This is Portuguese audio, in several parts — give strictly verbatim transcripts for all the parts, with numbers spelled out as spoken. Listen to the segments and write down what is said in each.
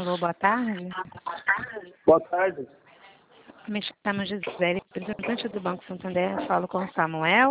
Alô, boa tarde. Boa tarde. Me chamo Gisele, representante do Banco Santander. Falo com o Samuel.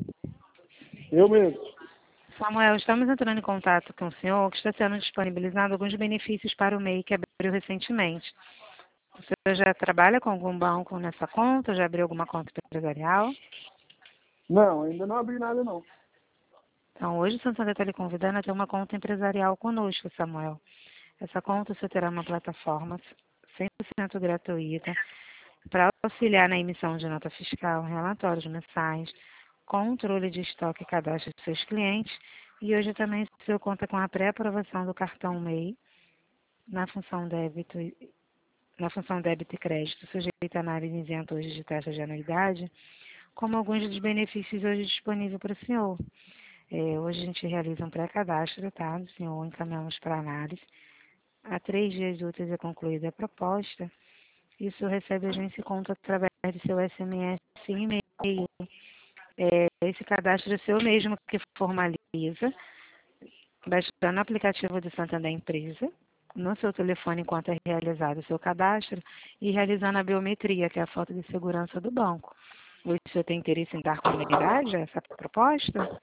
Eu mesmo. Samuel, estamos entrando em contato com o senhor que está sendo disponibilizado alguns benefícios para o M E I que abriu recentemente. O senhor já trabalha com algum banco nessa conta? Já abriu alguma conta empresarial? Não, ainda não abri nada não. Então, hoje o Santander está lhe convidando a ter uma conta empresarial conosco, Samuel. Essa conta você terá uma plataforma cem por cento gratuita para auxiliar na emissão de nota fiscal, relatórios mensais, controle de estoque e cadastro de seus clientes. E hoje também o senhor conta com a pré-aprovação do cartão M E I na função débito, e- na função débito e crédito, sujeita a análise isenta hoje de taxa de anuidade, como alguns dos benefícios hoje disponíveis para o senhor. É, hoje a gente realiza um pré-cadastro, tá? Do senhor, encaminhamos para análise. Há três dias úteis é concluída a proposta. E o senhor recebe a agência e conta através de seu S M S e e-mail. É, esse cadastro é seu mesmo que formaliza, baixando o aplicativo do Santander Empresa, no seu telefone enquanto é realizado o seu cadastro e realizando a biometria, que é a foto de segurança do banco. O senhor tem interesse em dar continuidade a essa proposta?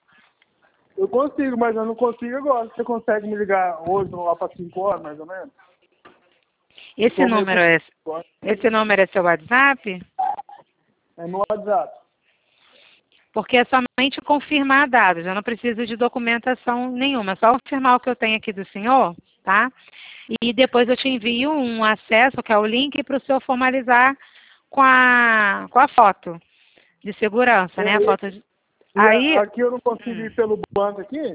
Eu consigo, mas eu não consigo agora. Você consegue me ligar hoje, lá para cinco horas, mais ou menos? Esse Tô meio número é, ocupado. esse número é seu WhatsApp? É no WhatsApp. Porque é somente confirmar dados, eu não preciso de documentação nenhuma, é só confirmar o que eu tenho aqui do senhor, tá? E depois eu te envio um acesso, que é o link, para o senhor formalizar com a, com a foto de segurança, né? A É, foto de... e Aí, a- aqui eu não consigo hum. ir pelo banco aqui?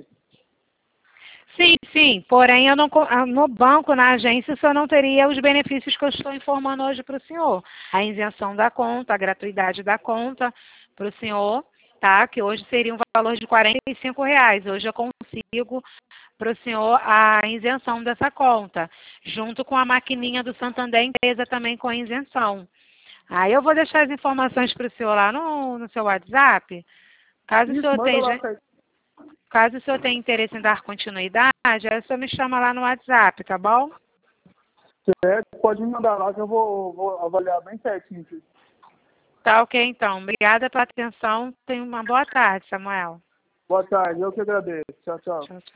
Sim, sim, porém eu não, co- ah, no banco, na agência, o senhor não teria os benefícios que eu estou informando hoje para o senhor. A isenção da conta, a gratuidade da conta para o senhor, tá? Que hoje seria um valor de quarenta e cinco reais. Hoje eu consigo para o senhor a isenção dessa conta, junto com a maquininha do Santander Empresa também com a isenção. Aí eu vou deixar as informações para o senhor lá no, no seu WhatsApp. Caso o Isso, senhor manda lá. tenha, Certo. caso o senhor tenha interesse em dar continuidade, aí o senhor me chama lá no WhatsApp, tá bom? Pode me mandar lá que eu vou, vou avaliar bem certinho aqui. Tá ok, então. Obrigada pela atenção. Tenha uma boa tarde, Samuel. Boa tarde, eu que agradeço. Tchau, tchau. Tchau, tchau.